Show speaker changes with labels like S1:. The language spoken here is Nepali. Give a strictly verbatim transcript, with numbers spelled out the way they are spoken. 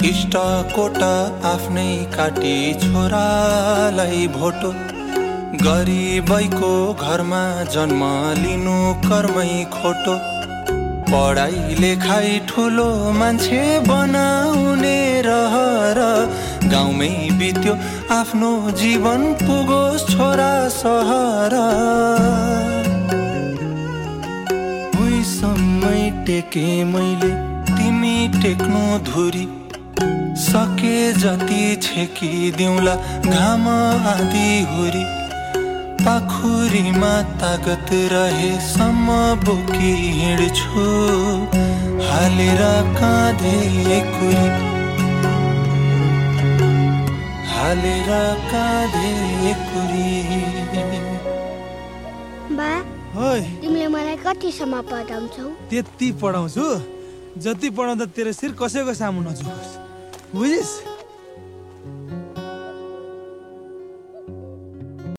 S1: इष्टकोट आफ्नै काटी छोरालाई भोटो गरिबैको घरमा जन्म लिनु कर्मै खोटो पढाइ लेखाइ ठुलो मान्छे बनाउने रहर गाउँमै बित्यो आफ्नो जीवन पुगोस् छोरा सहर भुइँसम्मै टेके मैले तिमी टेक्नु धुरी सके जति छेकी दिउँला घाम आदि हुरी पाखुरीमा तागत रहेसम्म बोकी हिँड्छु हालेर काँधे कुरी हालेर काँधे कुरी।
S2: बा
S3: ओइ
S2: तिमीले मलाई कतिसम्म पढाउँछौ?
S3: त्यति पढाउँछु जति पढाउँदा तेरो शिर कसैको सामु नझुकोस् बुझिस्?